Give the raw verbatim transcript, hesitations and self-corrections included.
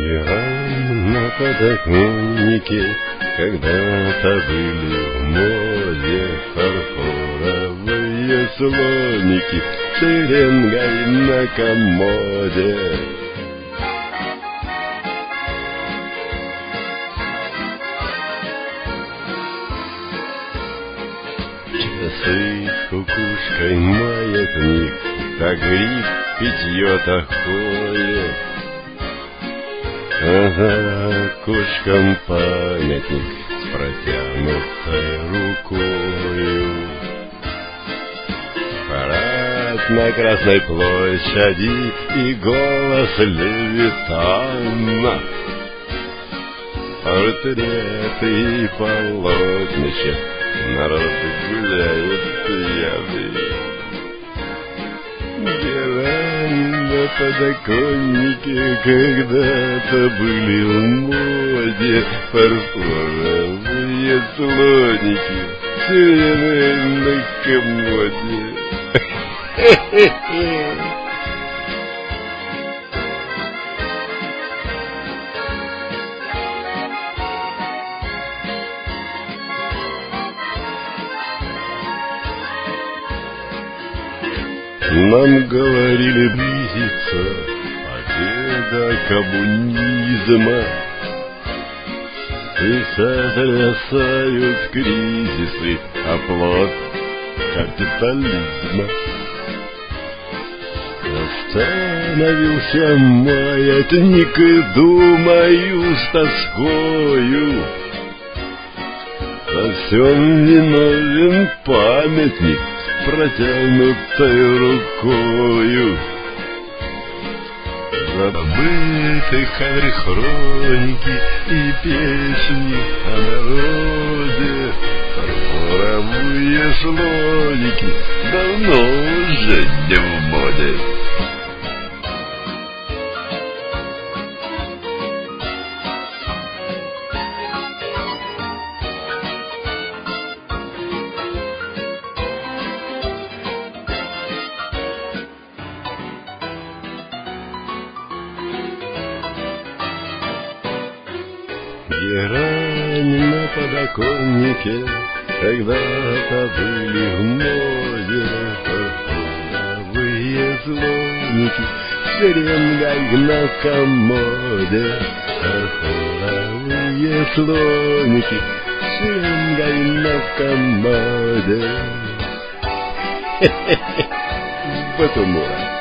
Герань на подоконнике когда-то были в моде фарфоровые слоники с шеренгой на комоде. Часы с кукушкой маятник, да гриб питье такое. А за окошком памятник с протянутой рукою. Парад на Красной площади и голос Левитана. Портреты и полотнища, народ гуляет пьяный. Герань на подоконнике когда-то были в моде фарфоровые слоники с шеренгой на комоде. Нам говорили, близится победа коммунизма, и сотрясают кризисы оплот капитализма. Остановился маятник и думаю с тоскою, во всем виновен памятник протянутой рукою. Забыты кадры хроники и песни о народе. Фарфоровые слоники давно уже не в моде. Герань на подоконнике когда-то были в моде фарфоровые слоники с шеренгой на комоде. Фарфоровые слоники с шеренгой на комоде. Батумура.